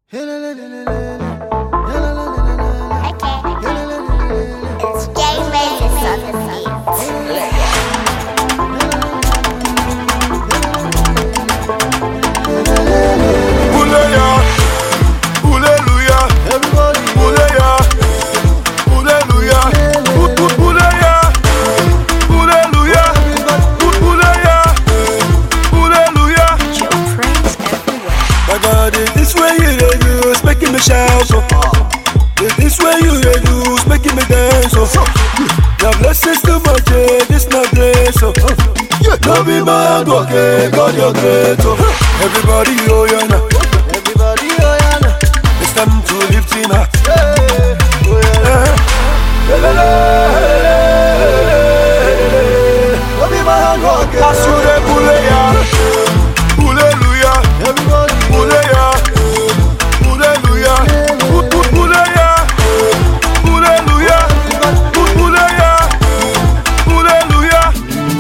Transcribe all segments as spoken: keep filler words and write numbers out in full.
Okay. It's Jay Mazes on the Hallelujah, hallelujah, everybody, hallelujah, hallelujah, hallelujah, hallelujah, hallelujah, hallelujah. Your praise everywhere. My God, if this way you dey do, it's making me shout. So, if this way you dey do, it's making me dance. So, your blessings too much, eh, this not place. So, no be my hard work, eh, God you're great. So, everybody, oh yeah, now. Everybody, oh yeah, nah. It's time to lift him up. Hey, oh yeah, nah. Don't be my hand walk, eh. As you dey pull it, yeah. Hallelujah, Everybody, hallelujah, hallelujah, hallelujah, hallelujah, hallelujah, hallelujah.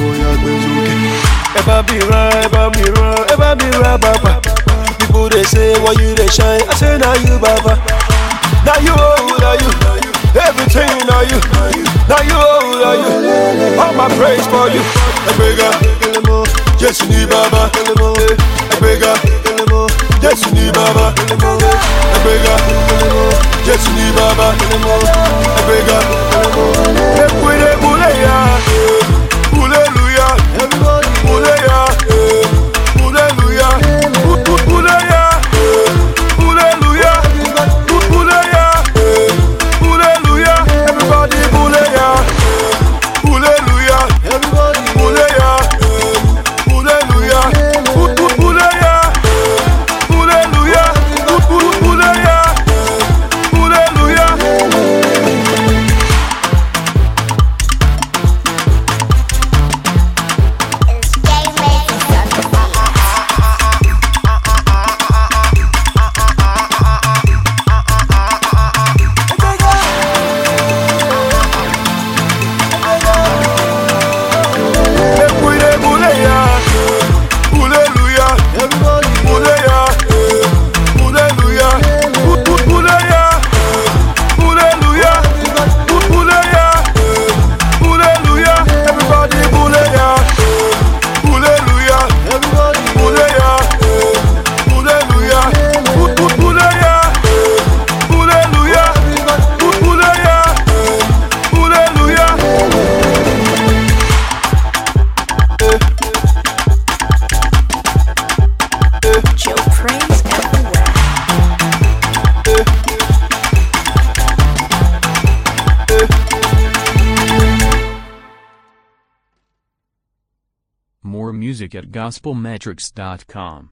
Ever be right, ever be right, ever be right, Baba. People they say why you they shine, I say now you, Baba. Now you, now you, everything now you, now you, now you. All my praise for you. Ebega, yes you need Baba. Ebega, yes you need Baba. Ebega, yes you need Baba. Ebega, ekwere buleya, hallelujah, everybody, hallelujah, hallelujah, hallelujah, hallelujah, hallelujah, hallelujah. Everybody buleya, hallelujah, everybody, hallelujah, hallelujah, hallelujah, hallelujah, hallelujah, hallelujah. it's Jay Mazes on the Ekwere buleya, hallelujah, everybody, hallelujah, hallelujah, hallelujah, hallelujah, hallelujah, hallelujah. Everybody buleya, hallelujah, everybody, hallelujah, hallelujah, hallelujah, hallelujah, hallelujah, hallelujah. Your praise everywhere. More music at gospel metrics dot com.